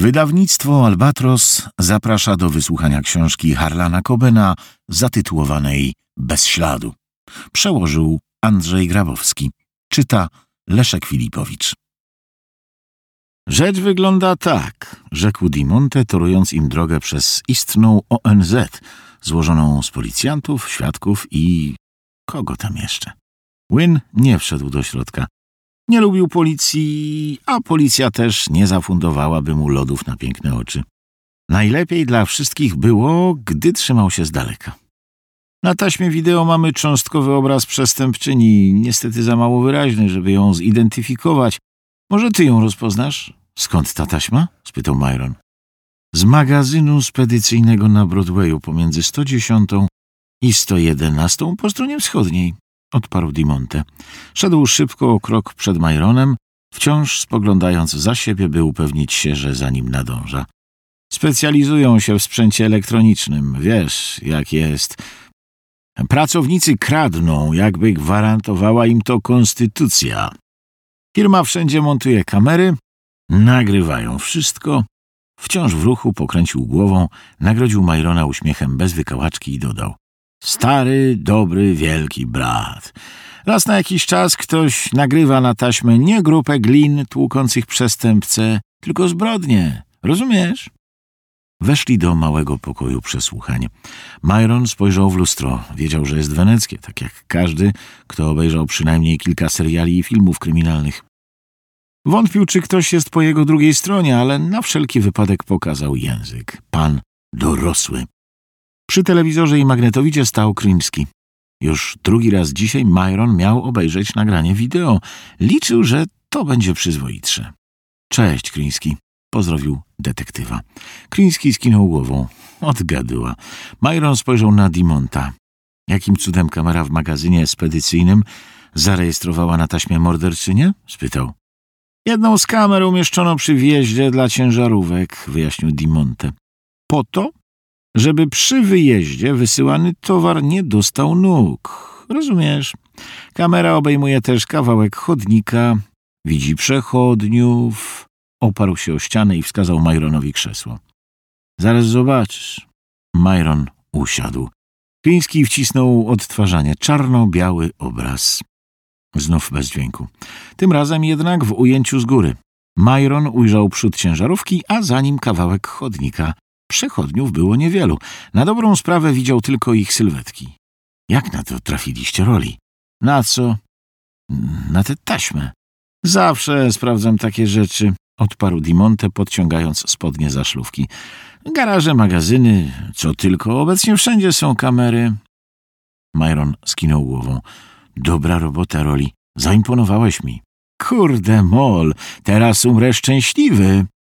Wydawnictwo Albatros zaprasza do wysłuchania książki Harlana Cobena zatytułowanej Bez śladu. Przełożył Andrzej Grabowski. Czyta Leszek Filipowicz. Rzecz wygląda tak, rzekł Dimonte, torując im drogę przez istną ONZ, złożoną z policjantów, świadków i kogo tam jeszcze. Wynne nie wszedł do środka. Nie lubił policji, a policja też nie zafundowałaby mu lodów na piękne oczy. Najlepiej dla wszystkich było, gdy trzymał się z daleka. Na taśmie wideo mamy cząstkowy obraz przestępczyni, niestety za mało wyraźny, żeby ją zidentyfikować. Może ty ją rozpoznasz? Skąd ta taśma? Spytał Myron. Z magazynu spedycyjnego na Broadwayu pomiędzy 110 i 111 po stronie wschodniej, odparł Dimonte. Szedł szybko o krok przed Myronem, wciąż spoglądając za siebie, by upewnić się, że za nim nadąża. Specjalizują się w sprzęcie elektronicznym, wiesz, jak jest. Pracownicy kradną, jakby gwarantowała im to konstytucja. Firma wszędzie montuje kamery, nagrywają wszystko. Wciąż w ruchu pokręcił głową, nagrodził Myrona uśmiechem bez wykałaczki i dodał: stary, dobry, wielki brat. Raz na jakiś czas ktoś nagrywa na taśmę nie grupę glin tłukących przestępcę, tylko zbrodnię. Rozumiesz? Weszli do małego pokoju przesłuchań. Myron spojrzał w lustro. Wiedział, że jest weneckie, tak jak każdy, kto obejrzał przynajmniej kilka seriali i filmów kryminalnych. Wątpił, czy ktoś jest po jego drugiej stronie, ale na wszelki wypadek pokazał język. Pan dorosły. Przy telewizorze i magnetowidzie stał Krimski. Już drugi raz dzisiaj Myron miał obejrzeć nagranie wideo. Liczył, że to będzie przyzwoitsze. Cześć, Krimski, pozdrowił detektywa. Krimski skinął głową. Odgadyła. Myron spojrzał na Dimonta. Jakim cudem kamera w magazynie spedycyjnym zarejestrowała na taśmie morderczynię? Spytał. Jedną z kamer umieszczono przy wjeździe dla ciężarówek, wyjaśnił Dimonte. Po to, żeby przy wyjeździe wysyłany towar nie dostał nóg. Rozumiesz? Kamera obejmuje też kawałek chodnika, widzi przechodniów. Oparł się o ścianę i wskazał Myronowi krzesło. Zaraz zobaczysz. Myron usiadł. Krimski wcisnął odtwarzanie. Czarno-biały obraz. Znów bez dźwięku. Tym razem jednak w ujęciu z góry. Myron ujrzał przód ciężarówki, a za nim kawałek chodnika. Przechodniów było niewielu. Na dobrą sprawę widział tylko ich sylwetki. Jak na to trafiliście, Roli? Na co? Na tę taśmę. Zawsze sprawdzam takie rzeczy, odparł Dimonte, podciągając spodnie za szlufki. Garaże, magazyny, co tylko. Obecnie wszędzie są kamery. Myron skinął głową. Dobra robota, Roli. Zaimponowałeś mi. Kurde mol, teraz umrę szczęśliwy.